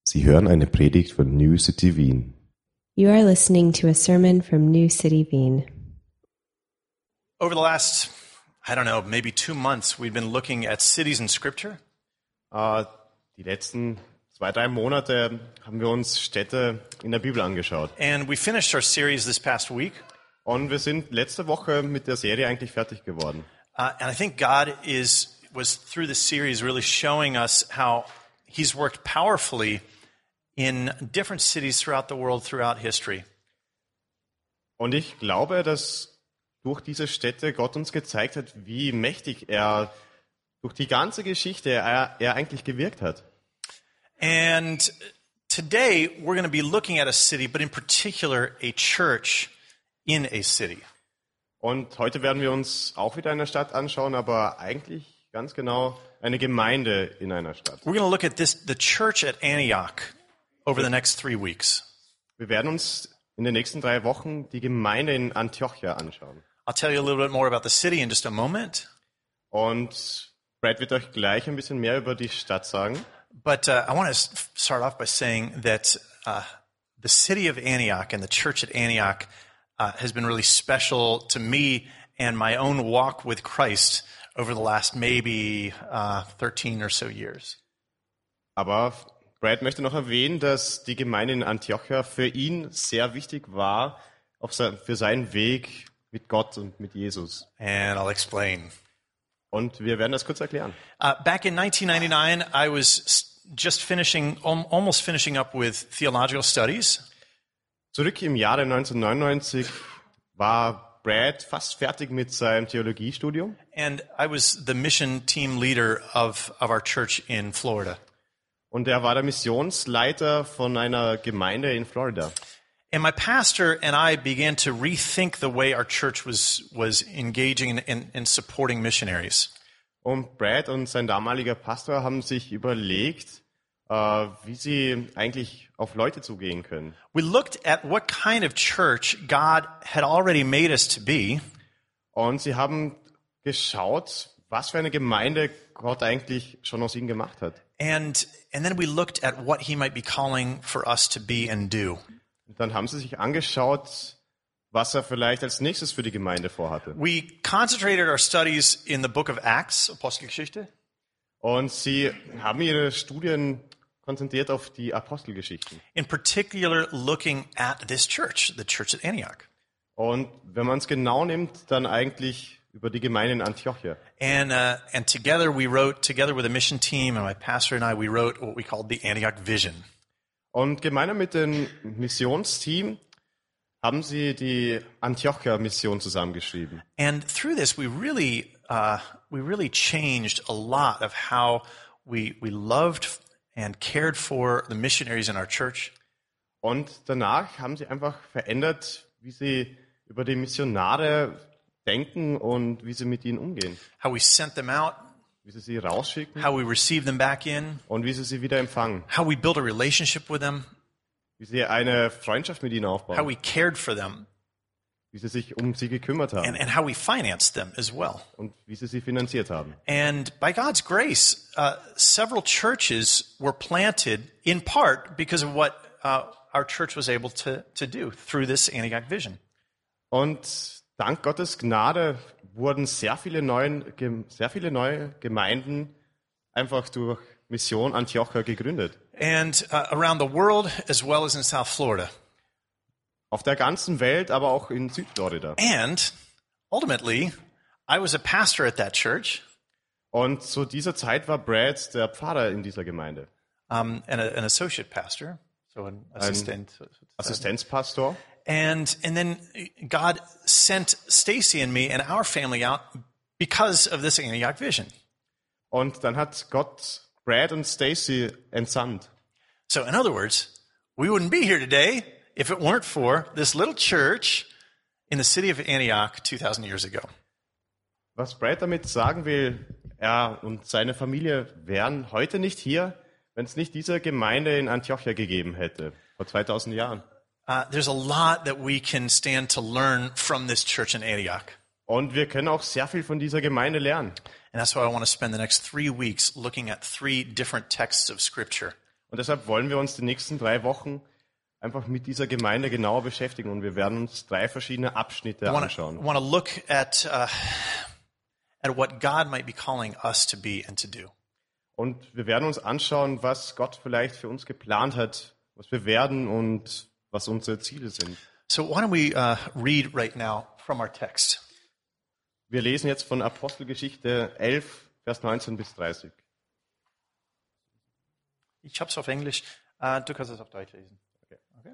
Sie hören eine Predigt von New City Wien. You are listening to a sermon from New City Wien. Over the last, maybe 2 months, we've been looking at cities in Scripture. Die letzten 2-3 Monate haben wir uns Städte in der Bibel angeschaut. And we finished our series this past week. Und wir sind letzte Woche mit der Serie eigentlich fertig geworden. And I think God was through this series really showing us how He's worked powerfully in different cities throughout the world, throughout history. Und ich glaube, dass durch diese Städte Gott uns gezeigt hat, wie mächtig er durch die ganze Geschichte er eigentlich gewirkt hat. And today we're going to be looking at a city, but in particular a church in a city. Und heute werden wir uns auch wieder eine Stadt anschauen, aber eigentlich ganz genau eine Gemeinde in einer Stadt. We're going to look at the church at Antioch over the next 3 weeks. Wir werden uns in den nächsten 3 Wochen die Gemeinde in Antiochia anschauen. I'll tell you a little bit more about the city in just a moment. Und Brad wird euch gleich ein bisschen mehr über die Stadt sagen. But I want to start off by saying that the city of Antioch and the church at Antioch has been really special to me and my own walk with Christ over the last maybe 13 or so years. Aber Brad möchte noch erwähnen, dass die Gemeinde in Antiochia für ihn sehr wichtig war für seinen Weg mit Gott und mit Jesus. And I'll explain. Und wir werden das kurz erklären. Back in 1999, I was just almost finishing up with theological studies. Zurück im Jahre 1999 war Brad fast fertig mit seinem Theologiestudium. And I was the mission team leader of our church in Florida. Und er war der Missionsleiter von einer Gemeinde in Florida. And my pastor and I began to rethink the way our church was engaging in supporting missionaries. Und Brad und sein damaliger Pastor haben sich überlegt, wie sie eigentlich auf Leute zugehen können. We looked at what kind of church God had already made us to be. Und sie haben geschaut, was für eine Gemeinde Gott eigentlich schon aus ihnen gemacht hat. And then we looked at what he might be calling for us to be and do. Und dann haben sie sich angeschaut, was er vielleicht als nächstes für die Gemeinde vorhatte. We concentrated our studies in the book of Acts, Apostelgeschichte. Und sie haben ihre Studien konzentriert auf die Apostelgeschichten. In particular looking at this church, the church at Antioch. Und wenn man es genau nimmt, dann eigentlich über die Gemeinde in Antiochia. And together with a mission team and my pastor and I, we wrote what we called the Antioch Vision. Und gemeinsam mit dem Missionsteam haben sie die Antiochia-Mission zusammengeschrieben. And through this, we really changed a lot of how we loved and cared for the missionaries in our church. Und danach haben sie einfach verändert, wie sie über die Missionare denken und wie sie mit ihnen umgehen. How we sent them out. Wie sie rausschicken. How we receive them back in. Und wie sie wieder empfangen. How we build a relationship with them. Wie sie eine Freundschaft mit ihnen aufbauen. How we cared for them. Wie sie sich um sie gekümmert haben. And how we financed them as well. Und wie sie finanziert haben. And by God's grace, several churches were planted in part because of what our church was able to do through this Antioch Vision. Und dank Gottes Gnade wurden sehr viele neue Gemeinden einfach durch Mission Antiochia gegründet. And around the world as well as in South Florida. Auf der ganzen Welt, aber auch in Südflorida. And ultimately, I was a pastor at that church. Und zu dieser Zeit war Brad der Pfarrer in dieser Gemeinde. And an associate pastor, so an Assistenzpastor. And then God sent Stacy and me and our family out because of this Antioch Vision. Und dann hat Gott Brad und Stacy entsandt. So in other words, we wouldn't be here today if it weren't for this little church in the city of Antioch 2,000 years ago. Was Brad damit sagen will, er und seine Familie wären heute nicht hier, wenn es nicht diese Gemeinde in Antiochia gegeben hätte, vor 2000 Jahren. There's a lot that we can stand to learn from this church in Antioch. Und wir können auch sehr viel von dieser Gemeinde lernen. And that's why I want to spend the next 3 weeks looking at 3 different texts of Scripture. Und deshalb wollen wir uns die nächsten 3 Wochen einfach mit dieser Gemeinde genauer beschäftigen und wir werden uns 3 verschiedene Abschnitte I anschauen. want to look at what God might be calling us to be and to do. Und wir werden uns anschauen, was Gott vielleicht für uns geplant hat, was wir werden und was unsere Ziele sind. So why don't we read right now from our text. Wir lesen jetzt von Apostelgeschichte 11, Vers 19 bis 30. Ich habe es auf Englisch, du kannst es auf Deutsch lesen. Okay.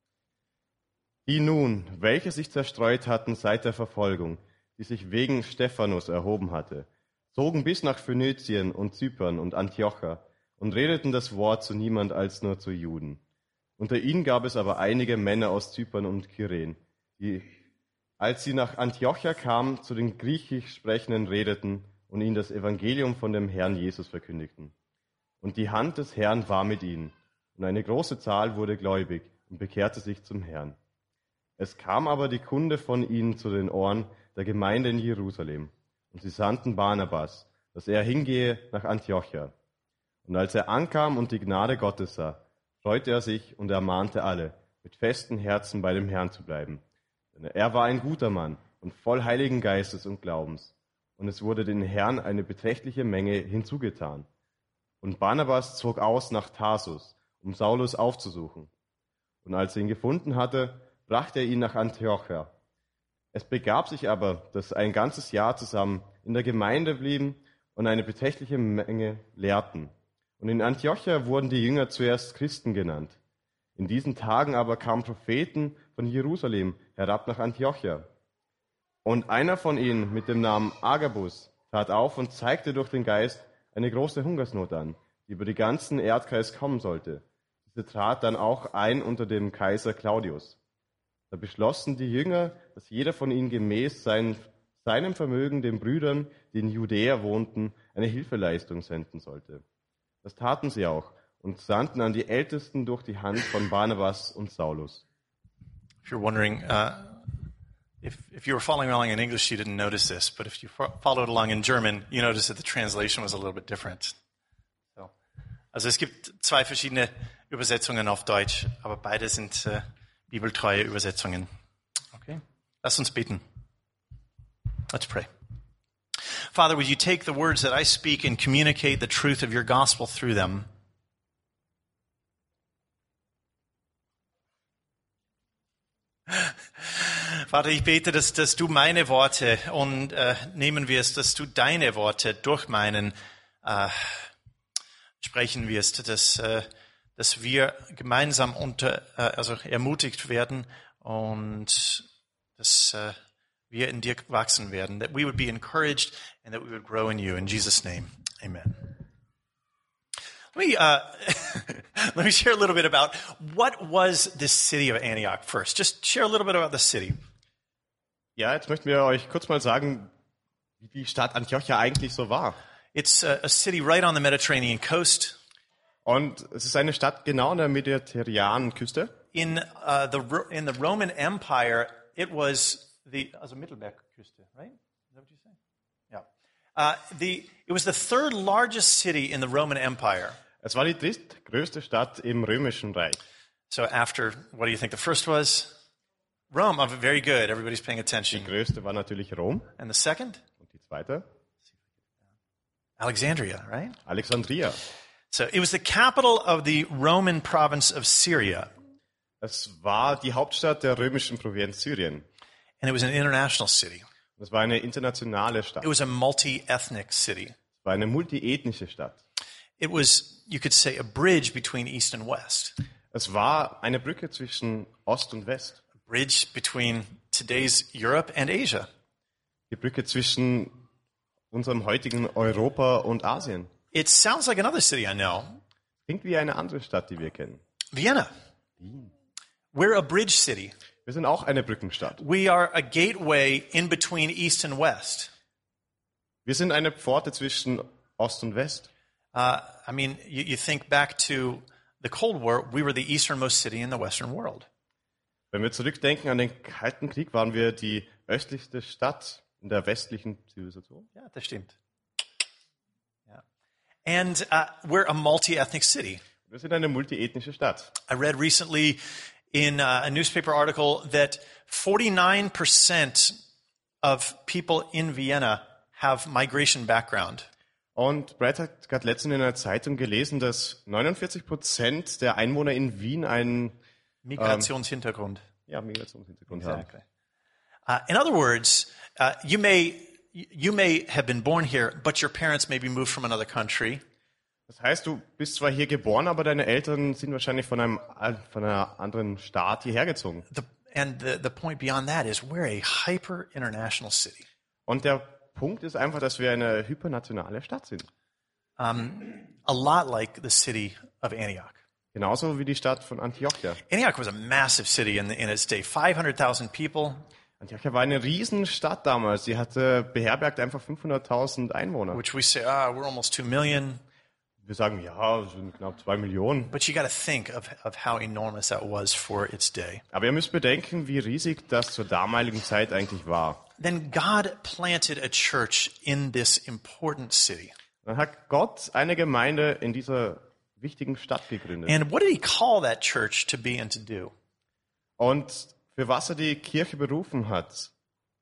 Die nun, welche sich zerstreut hatten seit der Verfolgung, die sich wegen Stephanus erhoben hatte, zogen bis nach Phönizien und Zypern und Antiocha und redeten das Wort zu niemand als nur zu Juden. Unter ihnen gab es aber einige Männer aus Zypern und Kyren, die, als sie nach Antiocha kamen, zu den griechisch Sprechenden redeten und ihnen das Evangelium von dem Herrn Jesus verkündigten. Und die Hand des Herrn war mit ihnen, und eine große Zahl wurde gläubig und bekehrte sich zum Herrn. Es kam aber die Kunde von ihnen zu den Ohren der Gemeinde in Jerusalem, und sie sandten Barnabas, dass er hingehe nach Antiocha. Und als er ankam und die Gnade Gottes sah, freute er sich und ermahnte alle, mit festem Herzen bei dem Herrn zu bleiben. Denn er war ein guter Mann und voll Heiligen Geistes und Glaubens. Und es wurde den Herrn eine beträchtliche Menge hinzugetan. Und Barnabas zog aus nach Tarsus, um Saulus aufzusuchen. Und als er ihn gefunden hatte, brachte er ihn nach Antiocha. Es begab sich aber, dass ein ganzes Jahr zusammen in der Gemeinde blieben und eine beträchtliche Menge lehrten. Und in Antiocha wurden die Jünger zuerst Christen genannt. In diesen Tagen aber kamen Propheten von Jerusalem herab nach Antiocha. Und einer von ihnen mit dem Namen Agabus tat auf und zeigte durch den Geist eine große Hungersnot an, die über den ganzen Erdkreis kommen sollte. Diese trat dann auch ein unter dem Kaiser Claudius. Da beschlossen die Jünger, dass jeder von ihnen gemäß seinem Vermögen den Brüdern, die in Judäa wohnten, eine Hilfeleistung senden sollte. Das taten sie auch und sandten an die Ältesten durch die Hand von Barnabas und Saulus. If you're wondering, if you were following along in English, you didn't notice this, but if you followed along in German, you noticed that the translation was a little bit different. So, also es gibt 2 verschiedene Übersetzungen auf Deutsch, aber beide sind bibeltreue Übersetzungen. Okay, lass uns beten. Let's pray. Father, would you take the words that I speak and communicate the truth of your gospel through them? Vater, ich bete, dass du meine Worte und nehmen wirst, dass du deine Worte durch meinen sprechen wirst, dass wir gemeinsam ermutigt werden und dass wir in dir wachsen werden, that we would be encouraged and that we would grow in you. In Jesus' name, amen. Let me share a little bit about what was this city of Antioch first. Just share a little bit about the city. Ja, jetzt möchten wir euch kurz mal sagen, wie die Stadt Antiocha eigentlich so war. It's a city right on the Mediterranean coast. Und es ist eine Stadt genau an der mediterranen Küste. In the Roman Empire, it was also Mittelmeerküste, right? Is that what you say? Yeah. It was the 3rd largest city in the Roman Empire. Es war die drittgrößte Stadt im Römischen Reich. So after, what do you think the first was? Rome. Oh, very good. Everybody's paying Die attention. größte war natürlich Rom. And the second? Und die zweite? Alexandria, right? Alexandria. So it was the capital of the Roman province of Syria. Es war die Hauptstadt der römischen Provinz Syrien. And it was an international city. Es war eine internationale Stadt. It was a multi-ethnic city. Es war eine multiethnische Stadt. It was, you could say, a bridge between East and West. Es war eine Brücke zwischen Ost und West. A bridge between today's Europe and Asia. Die Brücke zwischen unserem heutigen Europa und Asien. It sounds like another city I know. Klingt wie eine andere Stadt, die wir kennen. Vienna. We're a bridge city. Wir sind auch eine Brückenstadt. We are a gateway in between East and West. Wir sind eine Pforte zwischen Ost und West. I mean, you think back to the Cold War, we were the easternmost city in the Western world. Wenn wir zurückdenken an den Kalten Krieg, waren wir die östlichste Stadt in der westlichen Zivilisation. Ja, das stimmt. Yeah. And we're a multi-ethnic city. Wir sind eine multiethnische Stadt. I read recently in a newspaper article that 49% of people in Vienna have migration background. Und Brad hat gerade letztens in einer Zeitung gelesen, dass 49% der Einwohner in Wien einen Migrationshintergrund. Migrationshintergrund haben. Exactly. In other words, you may have been born here, but your parents maybe moved from another country. Das heißt, du bist zwar hier geboren, aber deine Eltern sind wahrscheinlich von einer anderen Staat hierher gezogen. The point beyond that is we're a hyper international city. Und der Punkt ist einfach, dass wir eine hypernationale Stadt sind. A lot like the city of Antioch. Genauso wie die Stadt von Antiochia. Antioch was a massive city in its day, 500,000 people. Antiochia war eine Riesenstadt damals. Sie hatte beherbergt einfach 500.000 Einwohner. Which we say, we're almost 2 million. Wir sagen, ja, es sind knapp 2 Millionen. But you got to think of how enormous that was for its day. Aber ihr müsst bedenken, wie riesig das zur damaligen Zeit eigentlich war. Then God planted a church in this important city. Dann hat Gott eine Gemeinde in dieser wichtigen Stadt gegründet. And what did he call that church to be and to do? Und für was er die Kirche berufen hat,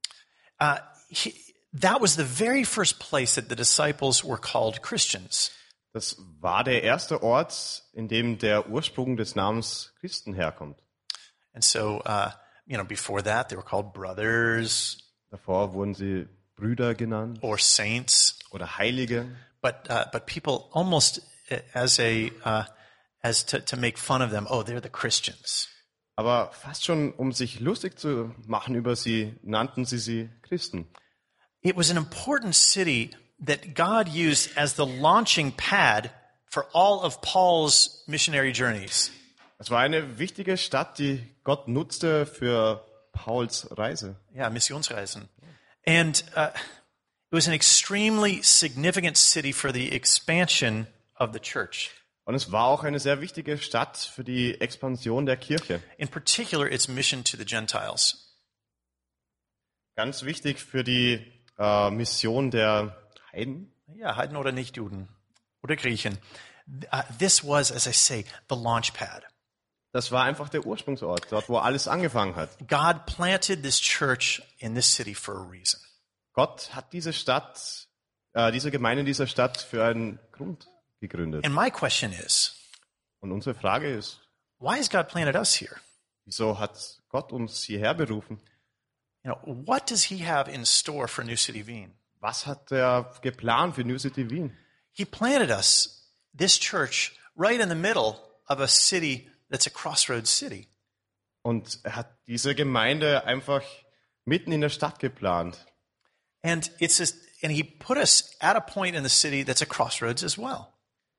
That was the very first place that the disciples were called Christians. das war der erste Ort, in dem der Ursprung des Namens Christen herkommt. And so, before that, they were called brothers Davor wurden sie Brüder genannt or saints. oder Heilige. But people almost as to make fun of them. Oh, they're the Christians. Aber fast schon, um sich lustig zu machen über sie, nannten sie Christen. It was an important city that God used as the launching pad for all of Paul's missionary journeys. Es war eine wichtige Stadt, die Gott nutzte für Pauls Reise. Yeah, Missionsreisen. And it was an extremely significant city for the expansion of the church. Und es war auch eine sehr wichtige Stadt für die Expansion der Kirche. In particular, its mission to the Gentiles. Ganz wichtig für die Mission der Heiden. Ja, Heiden oder Nichtjuden oder Griechen. This was, as I say, the launch pad. Das war einfach der Ursprungsort, dort, wo alles angefangen hat. God planted this church in this city for a reason. Gott hat diese Gemeinde in dieser Stadt für einen Grund gegründet. And my question is, Und unsere Frage ist, why has God planted us here? wieso hat Gott uns hierher berufen? What does he have in store for New City Wien? Was hat er geplant für New City Wien? He planted us, this church, right in the middle of a city that's a crossroads city. Und er hat diese Gemeinde einfach mitten in der Stadt geplant. And he put us at a point in the city that's a crossroads as well.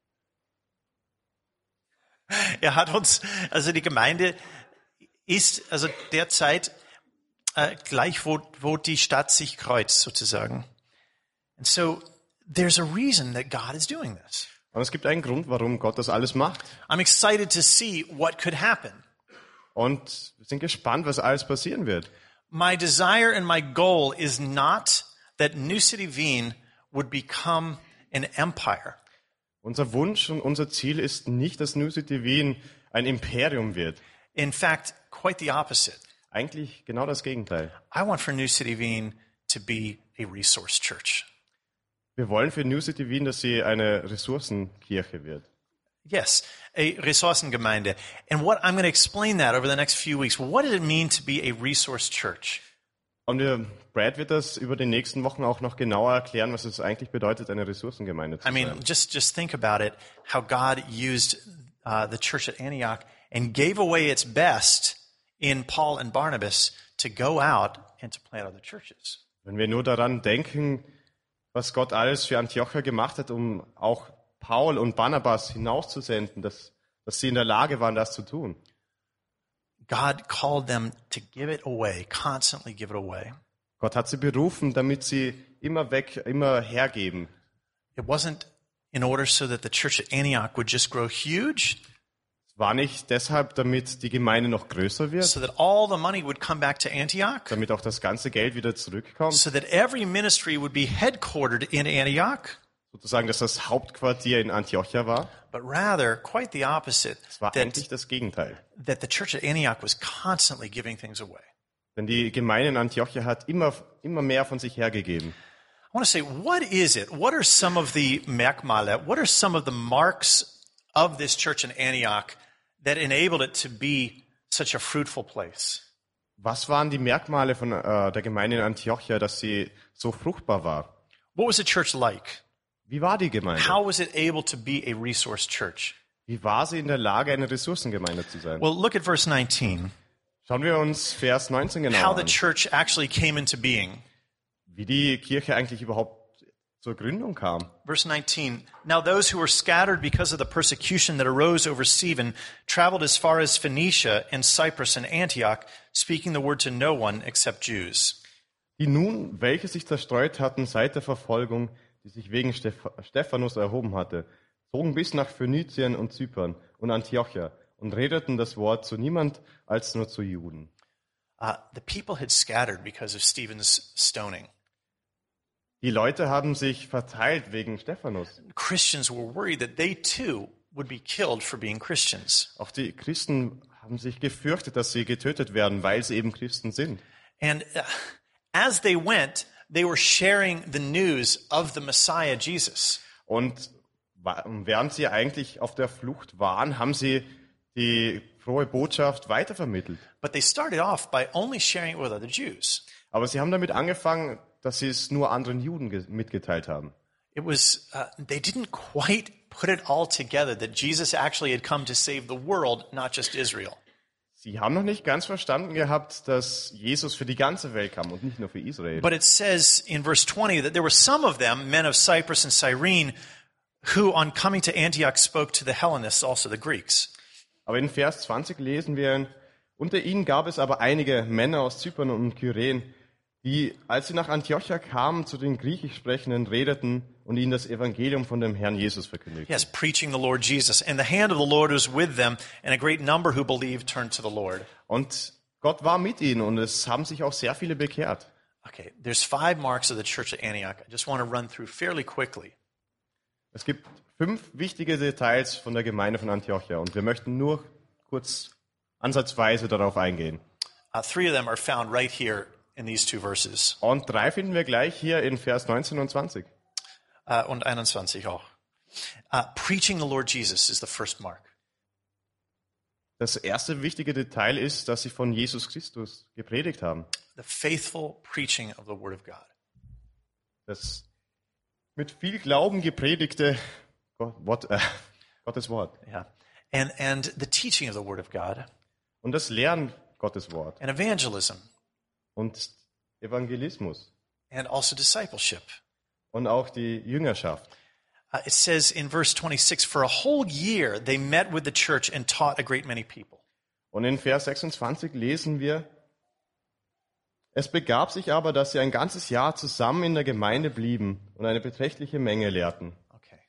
Er hat uns, also die Gemeinde ist also derzeit gleich, wo die Stadt sich kreuzt sozusagen. And so there's a reason that God is doing this. Und es gibt einen Grund, warum Gott das alles macht. I'm excited to see what could happen. Und wir sind gespannt, was alles passieren wird. My desire and my goal is not that New City Wien would become an empire. Unser Wunsch und unser Ziel ist nicht, dass New City Wien ein Imperium wird. In fact, quite the opposite. Eigentlich genau das Gegenteil. I want for New City Wien to be a resource church. Wir wollen für New City Wien, dass sie eine Ressourcenkirche wird. Yes, a Ressourcengemeinde. And what I'm going to explain that over the next few weeks. What does it mean to be a resource church? Und Brad wird das über die nächsten Wochen auch noch genauer erklären, was es eigentlich bedeutet, eine Ressourcengemeinde zu sein. I mean, just think about it, how God used the church at Antioch and gave away its best in Paul and Barnabas to go out and to plant other churches. Wenn wir nur daran denken, was Gott alles für Antiochia gemacht hat, um auch Paul und Barnabas hinauszusenden, dass sie in der Lage waren, das zu tun. God called them to give it away, constantly give it away. Gott hat sie berufen, damit sie immer hergeben. It wasn't in order so that the church at Antioch would just grow huge, Es war nicht deshalb, damit die Gemeinde noch größer wird, so that all the money would come back to Antioch, damit auch das ganze Geld wieder zurückkommt, so that every ministry would be headquartered in Antioch. sozusagen, dass das Hauptquartier in Antiochia war. but rather quite the opposite, Es war that, eigentlich das Gegenteil. that the church at Antioch was constantly giving things away. Denn die Gemeinde in Antiochia hat immer mehr von sich hergegeben. I want to say, what is it? What are some of the merkmale? What are some of the marks of this church in Antioch that enabled it to be such a fruitful place? Was waren die Merkmale von der Gemeinde in Antiochia, dass sie so fruchtbar war? What was the church like? Wie war die Gemeinde? How was it able to be a resource church? Wie war sie in der Lage, eine Ressourcengemeinde zu sein? Well, look at verse 19. Schauen wir uns Vers 19 genau How the an. church actually came into being. Wie die Kirche eigentlich überhaupt zur Gründung kam. Verse 19. Now those who were scattered because of the persecution that arose over Stephen traveled as far as Phoenicia and Cyprus and Antioch, speaking the word to no one except Jews. Die nun, welche sich zerstreut hatten seit der Verfolgung, die sich wegen Stephanus erhoben hatte, zogen bis nach Phönizien und Zypern und Antiochia und redeten das Wort zu niemand als nur zu Juden. The people had scattered because of Stephen's stoning. Die Leute haben sich verteilt wegen Stephanus. Christians were worried that they too would be killed for being Christians. Auch die Christen haben sich gefürchtet, dass sie getötet werden, weil sie eben Christen sind. And as they went, they were sharing the news of the Messiah, Jesus. Und während sie eigentlich auf der Flucht waren, haben sie die frohe Botschaft weitervermittelt. But they started off by only sharing it with other Jews. Aber sie haben damit angefangen, dass sie es nur anderen Juden mitgeteilt haben. It was, they didn't quite put it all together that Jesus actually had come to save the world, not just Israel. Sie haben noch nicht ganz verstanden gehabt, dass Jesus für die ganze Welt kam und nicht nur für Israel. But it says in verse 20 that there were some of them, men of Cyprus and Cyrene, who on coming to Antioch spoke to the Hellenists, also the Greeks. Aber in Vers 20 lesen wir, unter ihnen gab es aber einige Männer aus Zypern und Kyren, die, als sie nach Antiochia kamen, zu den griechisch Sprechenden redeten und ihnen das Evangelium von dem Herrn Jesus verkündigten. Yes, preaching the Lord Jesus. And the hand of the Lord was with them, and a great number who believed turned to the Lord. Und Gott war mit ihnen und es haben sich auch sehr viele bekehrt. Okay, there's 5 marks of the church at Antioch. I just want to run through fairly quickly. Es gibt 5 wichtige Details von der Gemeinde von Antiochia und wir möchten nur kurz ansatzweise darauf eingehen. 3 of them are found right here in these 2 verses. Und 3 finden wir gleich hier in Vers 19 und 20. Und 21 auch. Preaching the Lord Jesus is the first mark. Das erste wichtige Detail ist, dass sie von Jesus Christus gepredigt haben. The faithful preaching of the Word of God. Das mit viel Glauben gepredigte Gottes Wort. Yeah. And the teaching of the Word of God. Und das Lehren Gottes Wort. And evangelism. Und Evangelismus. And also discipleship. Und auch die Jüngerschaft. It says in verse 26, for a whole year they met with the church and taught a great many people. Und in Vers 26 lesen wir, es begab sich aber, dass sie ein ganzes Jahr zusammen in der Gemeinde blieben und eine beträchtliche Menge lehrten. Okay.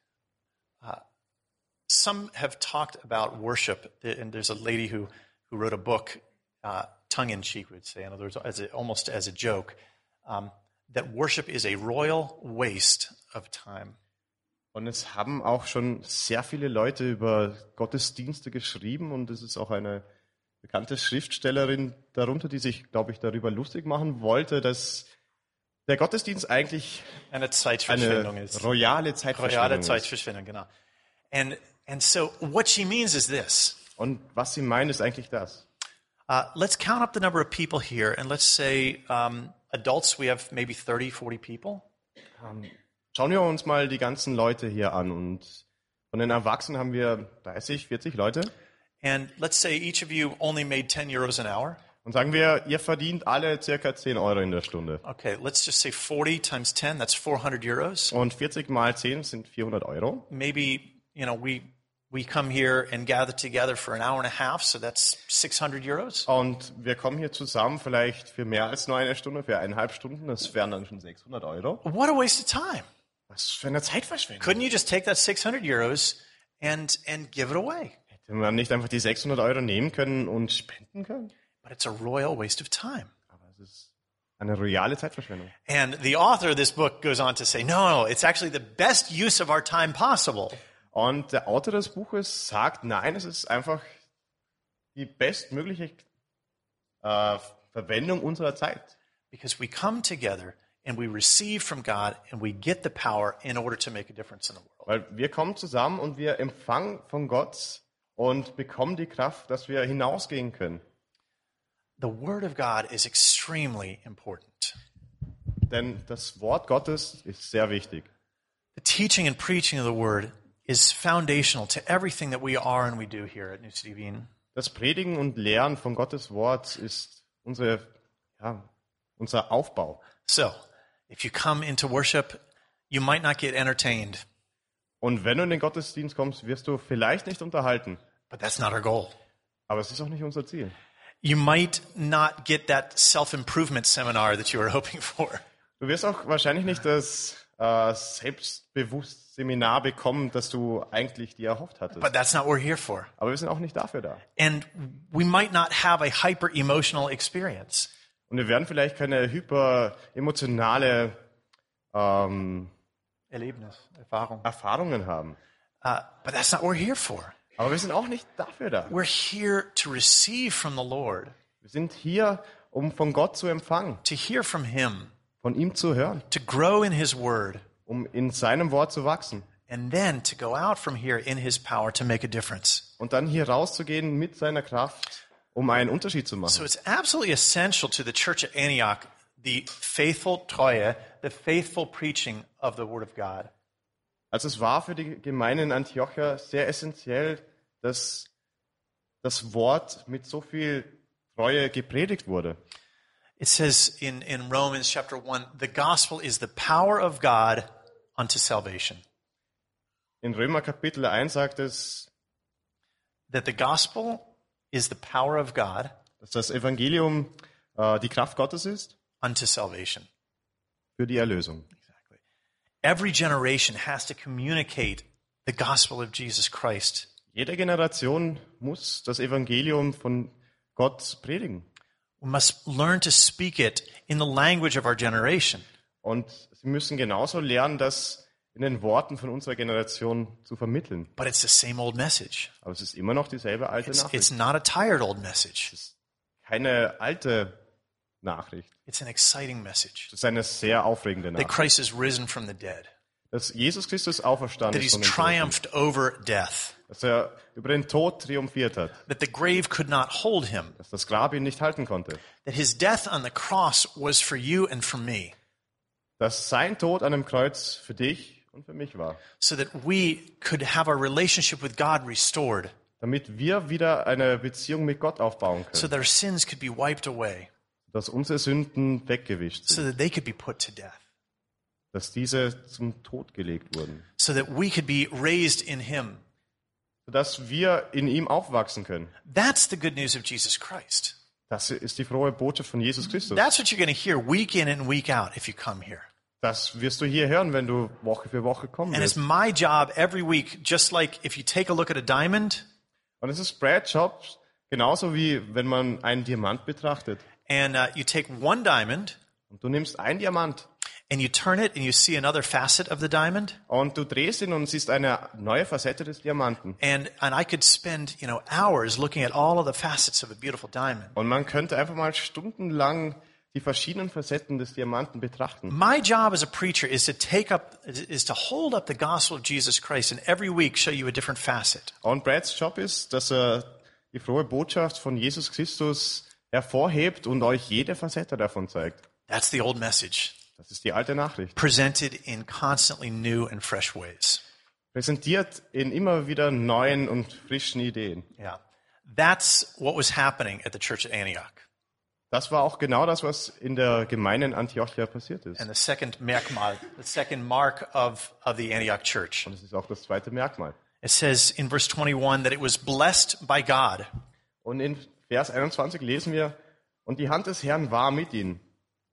Some have talked about worship, and there's a lady who wrote a book, tongue-in-cheek, we would say, in other words, almost as a joke, that worship is a royal waste of time. Und es haben auch schon sehr viele Leute über Gottesdienste geschrieben und es ist auch eine bekannte Schriftstellerin darunter, die sich, glaube ich, darüber lustig machen wollte, dass der Gottesdienst eigentlich eine Zeitverschwendung ist. Royale Zeitverschwendung Zeitverschwendung, genau. And so what she means is this. Und was sie meint, ist eigentlich das. Let's count up the number of people here and let's say adults, we have maybe 30, 40 people. Schauen wir uns mal die ganzen Leute hier an und von den Erwachsenen haben wir 30, 40 Leute. And let's say each of you only made 10 euros an hour. Und sagen wir, ihr verdient alle circa 10 Euro in der Stunde. Okay, let's just say 40 times 10, that's 400 euros. Und 40 mal 10 sind 400 Euro. Maybe, we come here and gather together for an hour and a half, so that's 600 euros. Und wir kommen hier zusammen vielleicht für mehr als nur eine Stunde, für 1,5 Stunden. Das wären dann schon 600 Euro. What a waste of time. Was für eine Zeitverschwendung. Couldn't you just take that 600 euros and give it away? Hätte man nicht einfach die 600 Euro nehmen können und spenden können? But it's a royal waste of time. Aber es ist Eine royale Zeitverschwendung. And the author of this book goes on to say, no, it's actually the best use of our time possible. Und der Autor des Buches sagt, nein, es ist einfach die bestmögliche Verwendung unserer Zeit. Because we come together and we receive from God and we get the power in order to make a difference in the world. Weil wir kommen zusammen und wir empfangen von Gott und bekommen die Kraft, dass wir hinausgehen können. The Word of God is extremely important. Denn das Wort Gottes ist sehr wichtig. The teaching and preaching of the Word is foundational to everything that we are and we do here at New City Wien. Das Predigen und Lehren von Gottes Wort ist unser Aufbau. So, if you come into worship, you might not get entertained, Und wenn du in den Gottesdienst kommst, wirst du vielleicht nicht unterhalten. but that's not our goal. Aber es ist auch nicht unser Ziel. You might not get that self-improvement seminar that you were hoping for. Du wirst auch wahrscheinlich nicht das Selbstbewusst-Seminar bekommen, das du eigentlich dir erhofft hattest. But that's not what we're here for. Aber wir sind auch nicht dafür da. And we might not have a hyper-emotional experience. Und wir werden vielleicht keine hyper-emotionale Erlebnis, Erfahrung. Erfahrungen haben. But that's not what we're here for. Aber wir sind auch nicht dafür da. We're here to receive from the Lord, Wir sind hier, um von Gott zu empfangen, to hear from Him, von ihm zu hören, to grow in His Word, um in seinem Wort zu wachsen. and then to go out from here in His power to make a difference. Und dann hier rauszugehen mit seiner Kraft, um einen Unterschied zu So machen. it's absolutely essential to the church at Antioch, the faithful Treue, the faithful preaching of the Word of God. Also es war für die Gemeinde in Antiochia sehr essentiell, dass das Wort mit so viel Treue gepredigt wurde. It says in Romans chapter 1, the gospel is the power of God unto salvation. In Römer Kapitel 1 sagt es, That the gospel is the power of God dass das Evangelium die Kraft Gottes ist unto salvation. für die Erlösung. Exactly. Every generation has to communicate the gospel of Jesus Christ. Jede Generation muss das Evangelium von Gott predigen. We must learn to speak it in the language of our generation. Und sie müssen genauso lernen, das in den Worten von unserer Generation zu vermitteln. But it's the same old message. Aber es ist immer noch dieselbe alte It's Nachricht. not a tired old message. Keine alte Nachricht. It's an exciting message. Es ist eine sehr aufregende That Nachricht. Christ is risen from the dead. Dass Jesus Christus auferstanden That ist he's von den Toten. triumphed over death. Dass er über den Tod triumphiert hat. That the grave could not hold him. Dass das Grab ihn nicht halten konnte. That his death on the cross was for you and for me. Dass sein Tod an dem Kreuz für dich und für mich war. So that we could have our relationship with God restored. Damit wir wieder eine Beziehung mit Gott aufbauen So können. that our sins could be wiped away. Dass unsere Sünden weggewischt So sind. that they could be put to death. Dass diese zum Tod gelegt wurden. So that we could be raised in him. Sodass wir in ihm aufwachsen können. That's the good news of Jesus Christ. Das ist die frohe Botschaft von Jesus Christus. That's what you're going to hear week in and week out if you come here. Das wirst du hier hören, wenn du Woche für Woche kommen And it's wirst. my job every week, just like if you take a look at a diamond Und es ist Brad's Job, genauso wie wenn man einen Diamant betrachtet. and you take one diamond Und du nimmst einen Diamant and you turn it and you see another facet of the diamond. und du drehst ihn und siehst eine neue Facette des Diamanten. And I could spend, hours looking at all of the facets of a beautiful diamond. Und man könnte einfach mal stundenlang die verschiedenen Facetten des Diamanten betrachten. My job as a preacher is to hold up the gospel of Jesus Christ and every week show you a different facet. Und Brad's Job ist, dass er die frohe Botschaft von Jesus Christus hervorhebt und euch jede Facette davon zeigt. That's the old message, Das ist die alte Nachricht. presented in constantly new and fresh ways. Präsentiert in immer wieder neuen und frischen Ideen. Yeah. That's what was happening at the church at Antioch. Das war auch genau das, was in der Gemeinde in Antiochia passiert ist. And the second mark of the Antioch church. Und es ist auch das zweite Merkmal. It says in verse 21 that it was blessed by God. Und in Vers 21 lesen wir, und die Hand des Herrn war mit ihnen,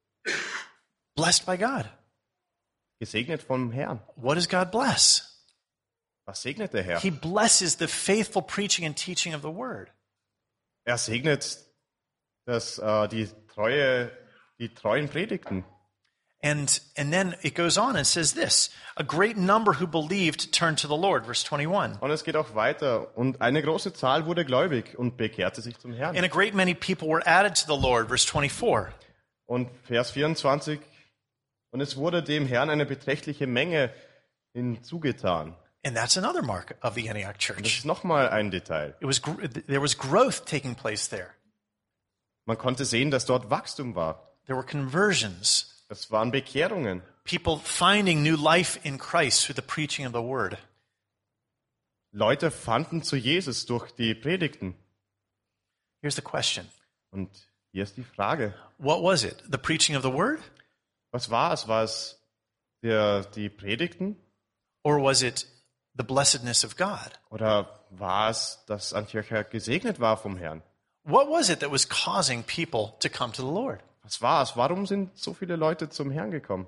Blessed by God. gesegnet vom Herrn. What does God bless? Was segnet der Herr? He blesses the faithful preaching and teaching of the word. Er segnet die treue die treuen Predigten. And then it goes on and says this, a great number who believed turned to the Lord, verse 21. Und es geht auch weiter. Und eine große Zahl wurde gläubig und bekehrte sich zum Herrn. And a great many people were added to the Lord, verse 24. Und Vers 24. Und es wurde dem Herrn eine beträchtliche Menge hinzugetan. And that's another mark of the Antioch Und das church. ist nochmal ein Detail. There was growth taking place there. Man konnte sehen, dass dort Wachstum war. There were conversions. Das waren Bekehrungen. People finding new life in Christ through the preaching of the word. Leute fanden zu Jesus durch die Predigten. Here's the question. Und hier ist die Frage. What was it? The preaching of the word? Was war es? War es die Predigten? Or was it the blessedness of God? Oder war es, dass Antiochia gesegnet war vom Herrn? What was it that was causing people to come to the Lord? Was war es? Warum sind so viele Leute zum Herrn gekommen?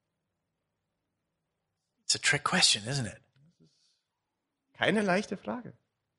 It's a trick question, isn't it? Keine leichte Frage.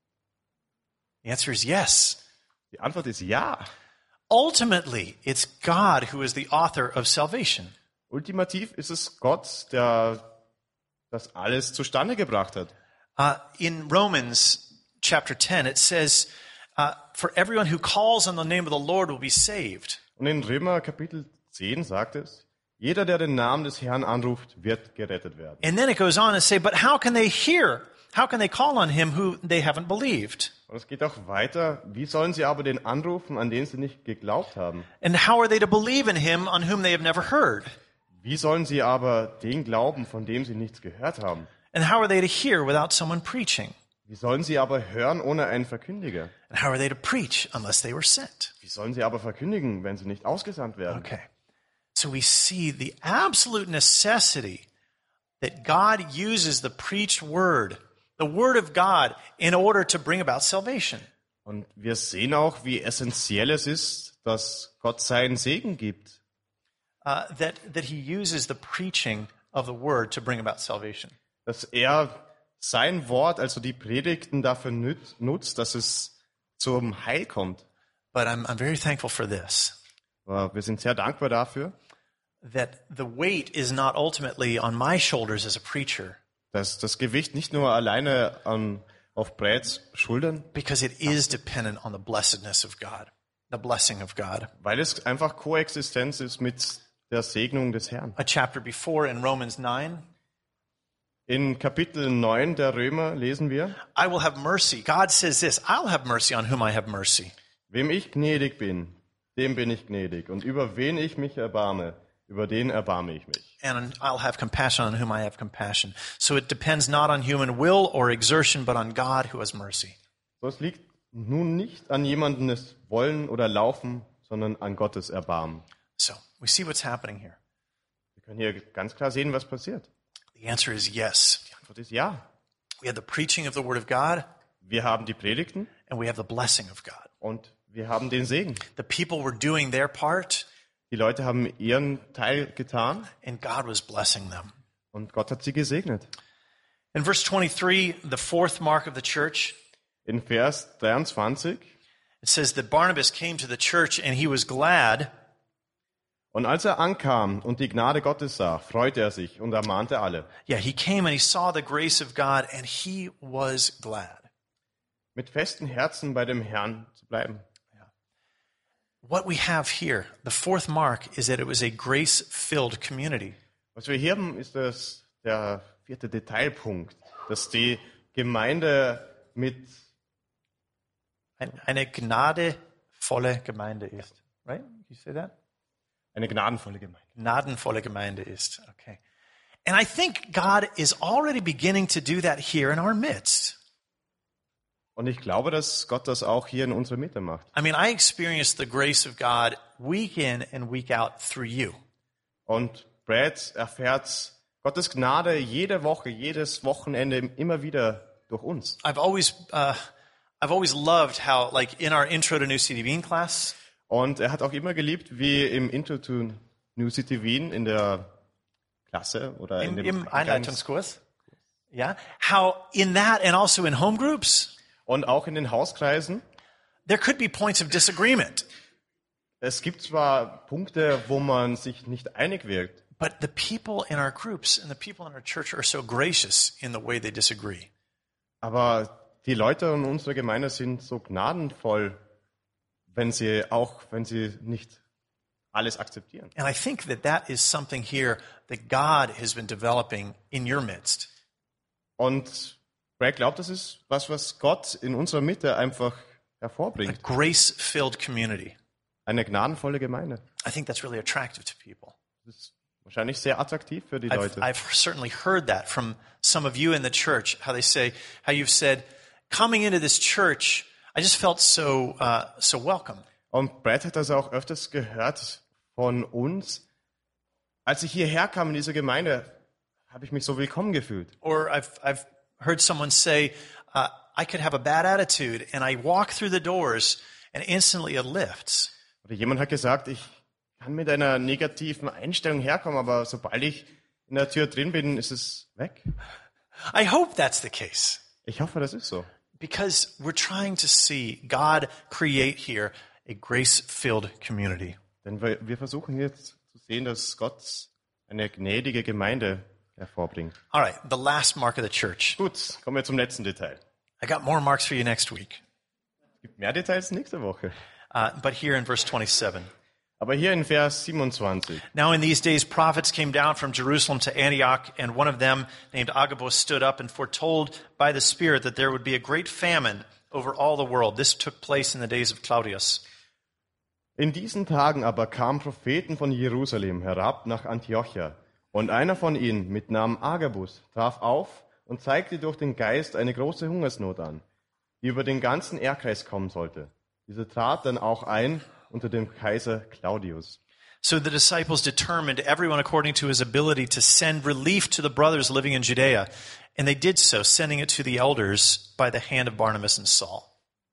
The answer is yes. Die Antwort ist ja. Ultimately, it's God who is the author of salvation. Ultimativ ist es Gott, der das alles zustande gebracht hat. In Romans chapter 10, it says, for everyone who calls on the name of the Lord will be saved. Und in Römer Kapitel 10 sagt es, jeder, der den Namen des Herrn anruft, wird gerettet werden. And then it goes on and say, but how can they hear? How can they call on him who they haven't believed? Und es geht auch weiter. Wie sollen sie aber den anrufen, an den sie nicht geglaubt haben? And how are they to believe in him on whom they have never heard? Wie sollen sie aber den glauben, von dem sie nichts gehört haben? And how are they to hear without someone preaching? Wie sollen sie aber hören ohne einen Verkündiger? And how are they to preach unless they were sent? Wie sollen sie aber verkündigen, wenn sie nicht ausgesandt werden? Okay. So we see the absolute necessity that God uses the preached word, the word of God, in order to bring about salvation. Und wir sehen auch, wie essentiell es ist, dass Gott seinen Segen gibt. That he uses the preaching of the word to bring about salvation. Dass er sein Wort, also die Predigten, dafür nutzt, dass es zum Heil kommt. But I'm very thankful for this, Aber wir sind sehr dankbar dafür, that the weight is not ultimately on my shoulders as a preacher, dass das Gewicht nicht nur alleine auf Bräts Schultern, because it is dependent on the blessedness of God, the blessing of God. weil es einfach Koexistenz ist mit der Segnung des Herrn. A chapter before in Romans 9, In Kapitel 9 der Römer lesen wir, I will have mercy. God says this, I'll have mercy on whom I have mercy. wem ich gnädig bin, dem bin ich gnädig. Und über wen ich mich erbarme, über den erbarme ich mich. And I'll have compassion on whom I have compassion. So it depends not on human will or exertion, but on God who has mercy. So, es liegt nun nicht an jemandes Wollen oder Laufen, sondern an Gottes Erbarmen. So we see what's happening here. Wir können hier ganz klar sehen, was passiert. The answer is yes. Die Antwort ist ja. We have the preaching of the word of God, Wir haben die Predigten and we have the blessing of God. und wir haben den Segen. The people were doing their part, Die Leute haben ihren Teil getan and God was blessing them. und Gott hat sie gesegnet. In verse 23, the fourth mark of the church, In Vers 23, it says that Barnabas came to the church and he was glad. und als er ankam und die Gnade Gottes sah, freute er sich und ermahnte alle. Yeah, he came and he saw the grace of God and he was glad. Mit festen Herzen bei dem Herrn zu bleiben. What we have here, the fourth mark, is that it was a grace-filled community. Was wir hier haben, ist der vierte Detailpunkt, dass die Gemeinde mit Eine gnadevolle Gemeinde ist. Right? You say that? eine gnadenvolle Gemeinde. Gnadenvolle Gemeinde ist. Okay. And I think God is already beginning to do that here in our midst. Und ich glaube, dass Gott das auch hier in unserer Mitte macht. I mean, I experience the grace of God week in and week out through you. Und Brad erfährt Gottes Gnade jede Woche, jedes Wochenende immer wieder durch uns. I've always loved how, like in our Intro to New City Wien class, Und er hat auch immer geliebt, wie im Intro to New City Wien in der Klasse oder in dem im Einleitungskurs, yeah, how in that and also in home groups, und auch in den Hauskreisen. there could be points of disagreement. Es gibt zwar Punkte, wo man sich nicht einig wird, but the people in our groups and the people in our church are so gracious in the way they disagree. aber die Leute in unserer Gemeinde sind so gnadenvoll, wenn sie nicht alles akzeptieren. And I think that is something here that God has been developing in your midst. Und Brad glaubt, das ist was Gott in unserer Mitte einfach A hervorbringt. grace-filled community. Eine gnadenvolle Gemeinde. I think that's really attractive to people. Das ist wahrscheinlich sehr attraktiv für die Leute. I've certainly heard that from some of you in the church, how you've said, coming into this church, I just felt so welcome. Und Brad hat das auch öfters gehört von uns. Als ich hierher kam in diese Gemeinde, habe ich mich so willkommen gefühlt. Or I've heard someone say, I could have a bad attitude and I walk through the doors and instantly it lifts. Oder jemand hat gesagt, ich kann mit einer negativen Einstellung herkommen, aber sobald ich in der Tür drin bin, ist es weg. I hope that's the case Ich hoffe, das ist so. because we're trying to see God create here a grace-filled community. Denn wir versuchen jetzt zu sehen, dass Gott eine gnädige Gemeinde hervorbringt. All right, the last mark of the church. Gut, kommen wir zum letzten Detail. I got more marks for you next week. Es gibt mehr Details nächste Woche. But here in verse 27. Aber hier in Vers 27. Now in these days prophets came down from Jerusalem to Antioch, and one of them, named Agabus, stood up and foretold by the Spirit that there would be a great famine over all the world. This took place in the days of Claudius. In diesen Tagen aber kamen Propheten von Jerusalem herab nach Antiochia, und einer von ihnen mit Namen Agabus traf auf und zeigte durch den Geist eine große Hungersnot an, die über den ganzen Erdkreis kommen sollte. Diese trat dann auch ein unter dem Kaiser Claudius. So the disciples determined, everyone according to his ability, to send relief to the brothers living in Judea. And they did so, sending it to the elders by the hand of Barnabas and Saul.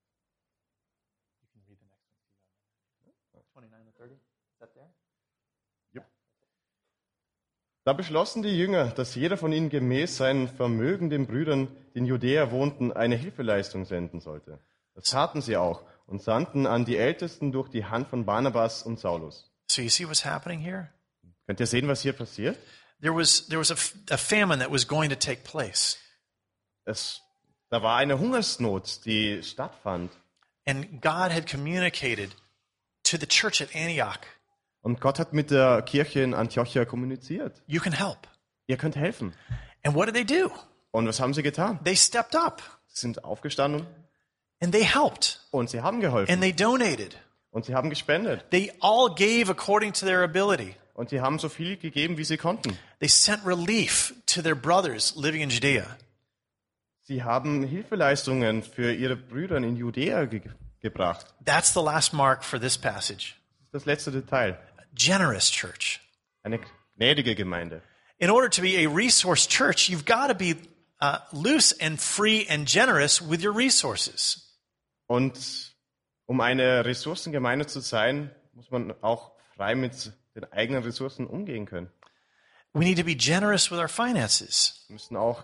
Da beschlossen die Jünger, dass jeder von ihnen gemäß seinen Vermögen den Brüdern, die in Judäa wohnten, eine Hilfeleistung senden sollte. Das taten sie auch und sandten an die Ältesten durch die Hand von Barnabas und Saulus. So you see what's happening here? Könnt ihr sehen, was hier passiert? There was a famine that was going to take place. Da war eine Hungersnot, die stattfand. And God had communicated to the church at Antioch, Und Gott hat mit der Kirche in Antiochia kommuniziert. you can help. Ihr könnt helfen. And what did they do? Und was haben sie getan? They stepped up Sie sind aufgestanden and they helped und sie haben geholfen. and they donated. Und sie haben gespendet. They all gave according to their ability. Und sie haben so viel gegeben, wie sie konnten. They sent relief to their brothers living in Judea. Sie haben Hilfeleistungen für ihre Brüder in Judäa gebracht. That's the last mark for this passage. Das letzte Detail. Generous church. Eine gnädige Gemeinde. In order to be a resource church, you've got to be loose and free and generous with your resources. Und um eine Ressourcengemeinde zu sein, muss man auch frei mit den eigenen Ressourcen umgehen können. We need to be generous with our finances. Wir müssen auch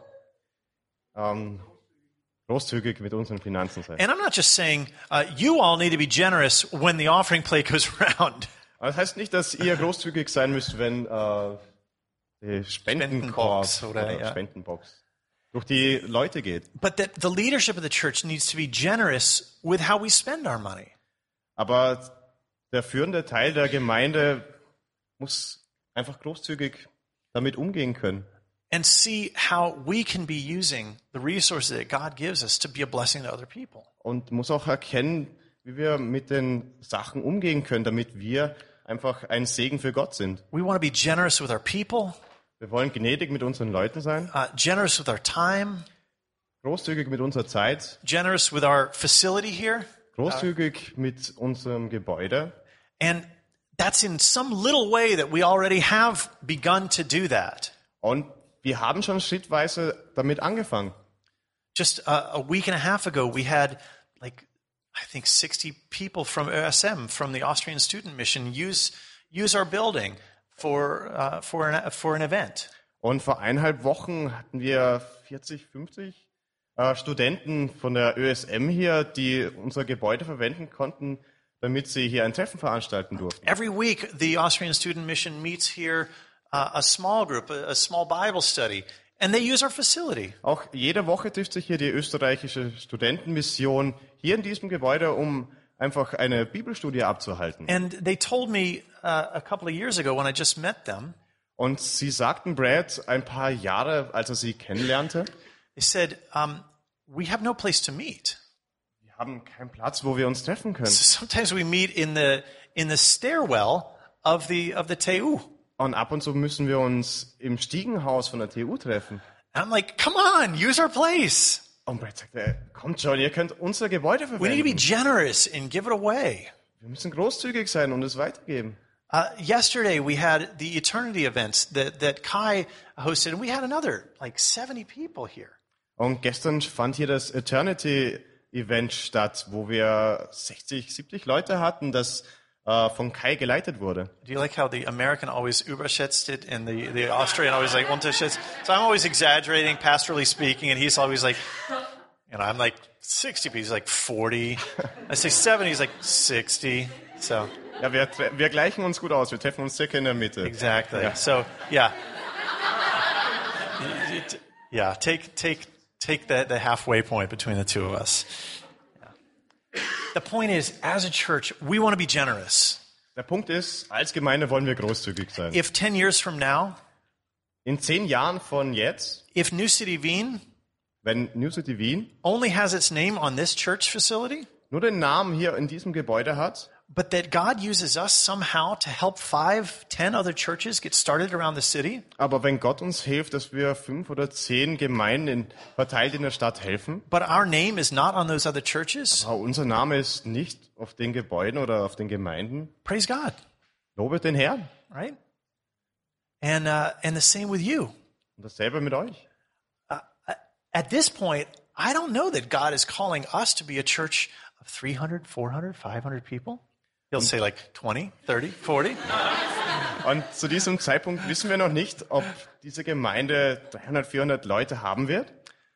großzügig mit unseren Finanzen sein. And I'm not just saying you all need to be generous when the offering plate goes around. Aber das heißt nicht, dass ihr großzügig sein müsst, wenn die Spendenkorb Spendenbox oder ja. Spendenbox durch die Leute geht. But that the leadership of the church needs to be generous with how we spend our money. Aber der führende Teil der Gemeinde muss einfach großzügig damit umgehen können. And see how we can be using the resources that God gives us to be a blessing to other people. Und muss auch erkennen, wie wir mit den Sachen umgehen können, damit wir einfach ein Segen für Gott sind. We want to be generous with our people, Wir wollen gnädig mit unseren Leuten sein, generous with our time, großzügig mit unserer Zeit, generous with our facility here. großzügig mit unserem Gebäude. And that's in some little way that we already have begun to do that. Und wir haben schon schrittweise damit angefangen. Just a week and a half ago, we had I think 60 people from ÖSM, from the Austrian Student Mission, use our building for an event. Und vor 1,5 Wochen hatten wir 40, 50 Studenten von der ÖSM hier, die unser Gebäude verwenden konnten, damit sie hier ein Treffen veranstalten durften. Every week, the Austrian Student Mission meets here a small group, a small Bible study, and they use our facility. Auch jede Woche trifft sich hier die österreichische Studentenmission hier in diesem Gebäude, um einfach eine Bibelstudie abzuhalten. And they told me a couple of years ago when I just met them, Und sie sagten Brad ein paar Jahre, als er sie kennenlernte, they said, we have no place to meet. wir haben keinen Platz, wo wir uns treffen können. So sometimes we meet in the stairwell of the TU. Und ab und zu müssen wir uns im Stiegenhaus von der TU treffen. And I'm like, come on, use our place. Und Brad sagte, kommt schon, ihr könnt unser Gebäude We need to be verwenden. generous and give it away. Wir müssen großzügig sein und es weitergeben. Yesterday we had the Eternity events that Kai hosted, and we had another like 70 people here. Und gestern fand hier das Eternity-Event statt, wo wir 60, 70 Leute hatten, das von Kai geleitet wurde. Do you like how the American always überschätzt it and the Austrian always like unterschätzt? So I'm always exaggerating, pastorally speaking, and he's always like, I'm like 60, but he's like 40. I say 70, he's like 60. So Ja, wir gleichen uns gut aus. Wir treffen uns circa in der Mitte. exactly. Yeah. So yeah, yeah. Take the halfway point between the two of us. Yeah. The point is, as a church, we want to be generous. Der Punkt ist, als Gemeinde wollen wir großzügig sein. If 10 years from now, In 10 Jahren von jetzt, if New City Wien wenn New City Wien only has its name on this church facility, nur den Namen hier in diesem Gebäude hat, but that God uses us somehow to help 5, 10 other churches get started around the city, aber wenn Gott uns hilft, dass wir 5 oder 10 Gemeinden verteilt in der Stadt helfen, but our name is not on those other churches, aber unser Name ist nicht auf den Gebäuden oder auf den Gemeinden, praise God, lobet den Herrn. right? And the same with you. Und dasselbe mit euch. At this point, I don't know that God is calling us to be a church of 300, 400, 500 people. He'll say like 20, 30, 40. Und zu diesem Zeitpunkt wissen wir noch nicht, ob diese Gemeinde 300, 400 Leute haben wird.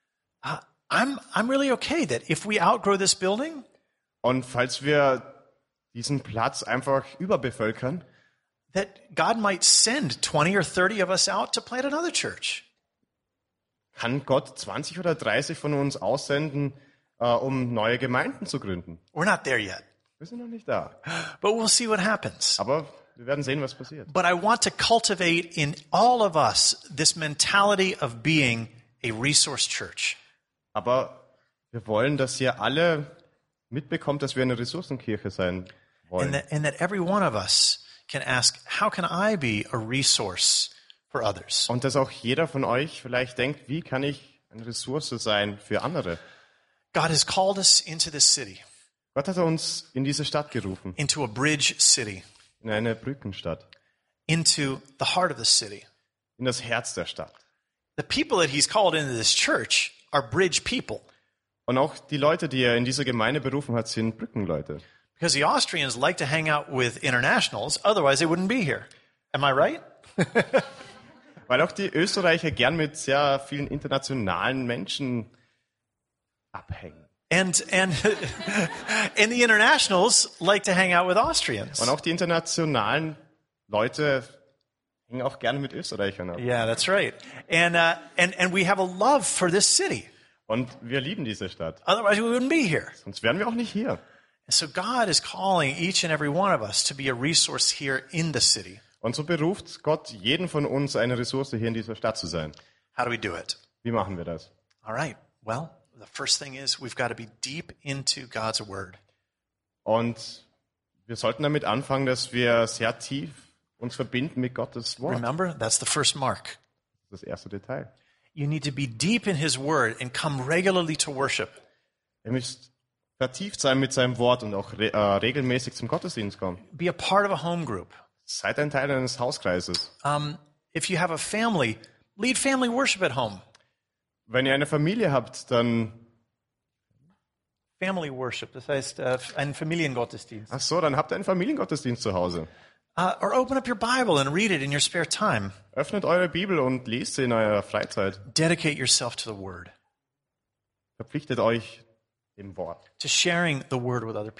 I'm really okay that if we outgrow this building, Und falls wir diesen Platz einfach überbevölkern, that God might send 20 or 30 of us out to plant another church. kann Gott 20 oder 30 von uns aussenden, um neue Gemeinden zu gründen. We're not there yet, Wir sind noch nicht da. but we'll see what happens. Aber wir werden sehen, was passiert. But I want to cultivate in all of us this mentality of being a resource church. Aber wir wollen, dass ihr alle mitbekommt, dass wir eine Ressourcenkirche sein wollen. And that every one of us can ask, how can I be a resource for others? Und dass auch jeder von euch vielleicht denkt, wie kann ich eine Ressource sein für andere? God has called us into this city, Gott hat uns in diese Stadt gerufen, into a bridge city, in eine Brückenstadt, into the heart of the city. in das Herz der Stadt. The people that he's called into this church are bridge people. Und auch die Leute, die er in diese Gemeinde berufen hat, sind Brückenleute. Because the Austrians like to hang out with internationals, otherwise they wouldn't be here. Am I right? Weil auch die Österreicher gern mit sehr vielen internationalen Menschen abhängen. And and the internationals like to hang out with Austrians. Und auch die internationalen Leute hängen auch gerne mit Österreichern ab. Yeah, that's right. And we have a love for this city. Und wir lieben diese Stadt. Otherwise we wouldn't be here. Sonst wären wir auch nicht hier. And so God is calling each and every one of us to be a resource here in the city. Und so beruft Gott jeden von uns, eine Ressource hier in dieser Stadt zu sein. How do we do it? Wie machen wir das? All right. Well, the first thing is we've got to be deep into God's word. Und wir sollten damit anfangen, dass wir sehr tief uns verbinden mit Gottes Wort. Remember, that's the first mark. Das erste Detail. You need to be deep in his word and come regularly to worship. Ihr müsst vertieft sein mit seinem Wort und auch regelmäßig zum Gottesdienst kommen. Be a part of a home group. Seid ein Teil eines Hauskreises. If you have a family, lead family worship at home. Wenn ihr eine Familie habt, dann Family worship, das heißt ein Familiengottesdienst. ach so, dann habt ihr einen Familiengottesdienst zu Hause. Or open up your Bible and read it in your spare time. Öffnet eure Bibel und lest sie in eurer Freizeit. Dedicate yourself to the word, Verpflichtet euch dem Wort to sharing the word with other people.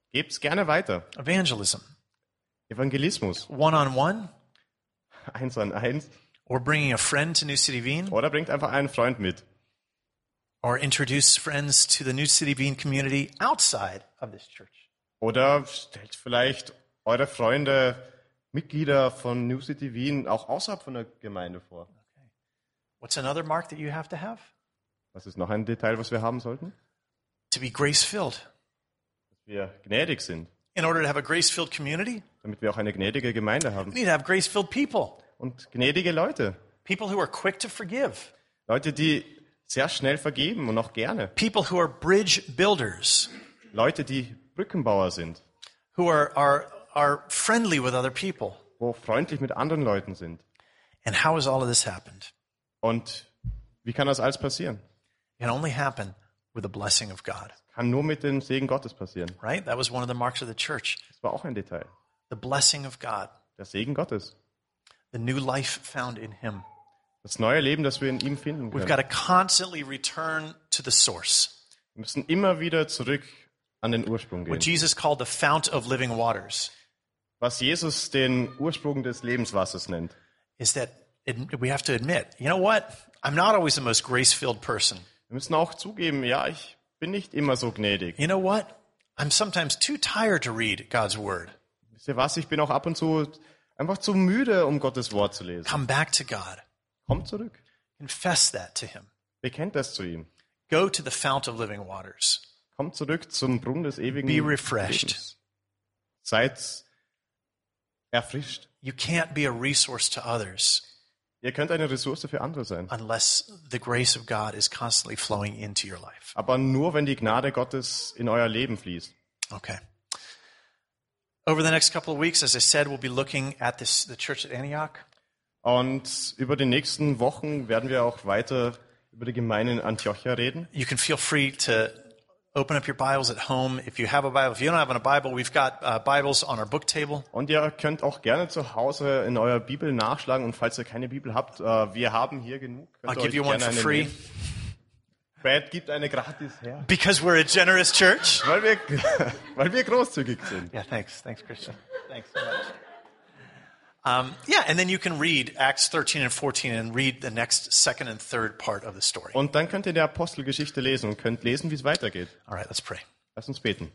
gebt's gerne weiter. Evangelism, Evangelismus, one-on-one, 1 an 1. or bringing a friend to New City Wien, Oder bringt einfach einen Freund mit. or introduce friends to the New City Wien community outside of this church. Oder stellt vielleicht eure Freunde, Mitglieder von New City Wien auch außerhalb von der Gemeinde vor. What's another mark that you have to have? Was ist noch ein Detail, was wir haben sollten? To be grace-filled. Dass wir gnädig sind, In order to have a grace-filled community, damit wir auch eine gnädige Gemeinde we haben. need to have grace-filled people. Und gnädige Leute. People who are quick to forgive. Leute, die sehr schnell vergeben und auch gerne. People who are bridge builders. Leute, die Brückenbauer sind, Who are friendly with other people. wo freundlich mit anderen Leuten sind. And how has all of this happened? Und wie kann das alles passieren? It can only happen with the blessing of God, Kann nur mit dem Segen Gottes passieren. right? That was one of the marks of the church. Das war auch ein Detail. The blessing of God, Der Segen Gottes. the new life found in Him. Das neue Leben, das wir in ihm finden We've können. got to constantly return to the source. Wir müssen immer wieder zurück an den Ursprung What gehen. Jesus called the fount of living waters Was Jesus den Ursprung des Lebenswassers nennt. is that we have to admit, you know what? I'm not always the most grace-filled person. Wir müssen auch zugeben, ja, ich bin nicht immer so gnädig. You know what? I'm sometimes too tired to read God's word. Wisst ihr was, ich bin auch ab und zu einfach zu müde, um Gottes Wort zu lesen. Come back to God. Kommt zurück. Confess that to Him. Bekennt das zu ihm. Go to the fount of living waters. Kommt zurück zum Brunnen des ewigen Be refreshed. Lebens. Seid erfrischt. You can't be a resource to others Ihr könnt eine Ressource für andere sein. unless the grace of God is constantly flowing into your life. Aber nur, wenn die Gnade Gottes in euer Leben fließt. Okay. Over the next couple of weeks, as I said, we'll be looking at the church at Antioch. Und über die nächsten Wochen werden wir auch weiter über die Gemeinde in Antiochia reden. You can feel free to open up your Bibles at home. If you have a Bible, if you don't have a Bible, we've got Bibles on our book table. Und ihr könnt auch gerne zu Hause in eurer Bibel nachschlagen. Und falls ihr keine Bibel habt, wir haben hier genug. I'll Könnt ihr give euch you one gerne for eine free nehmen. Brad gibt eine gratis her. because we're a generous church. Weil wir großzügig sind. Yeah, thanks. Thanks, Christian. Thanks so much. Yeah, and then you can read Acts 13 and 14 and read the next second and third part of the story. Und dann könnt ihr die Apostelgeschichte lesen und könnt lesen, wie es weitergeht. All right, let's pray. Lass uns beten.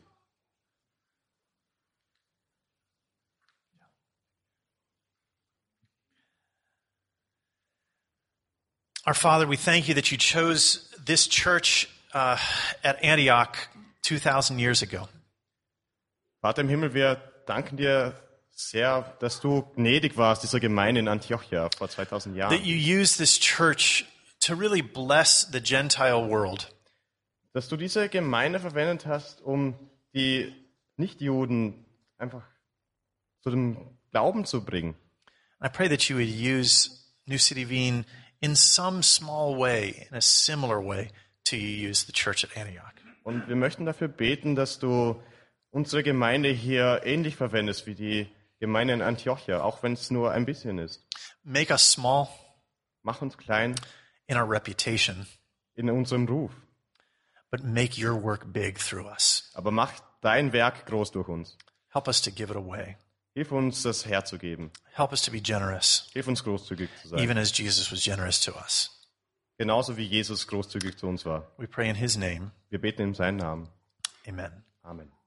Our Father, we thank you that you chose this church at Antioch 2,000 years ago. Vater im Himmel, wir danken dir sehr, dass du gnädig warst, dieser Gemeinde in Antiochia vor 2000 Jahren. That you used this church to really bless the Gentile world. Dass du diese Gemeinde verwendet hast, um die Nichtjuden einfach zu dem Glauben zu bringen. I pray that you would use New City Wien in some small way, in a similar way to you use the church at Antioch. Und wir möchten dafür beten, dass du unsere Gemeinde hier ähnlich verwendest wie die Gemeinde in Antiochia, auch wenn es nur ein bisschen ist. Make us small Mach uns klein in our reputation, in unserem Ruf, but make your work big through us. aber mach dein Werk groß durch uns. Help us to give it away. Hilf uns, das herzugeben. Help us to be generous, Hilf uns, großzügig zu sein. even as Jesus was generous to us. Genauso wie Jesus großzügig zu uns war. We pray in his name. Wir beten in seinen Namen. Amen. Amen.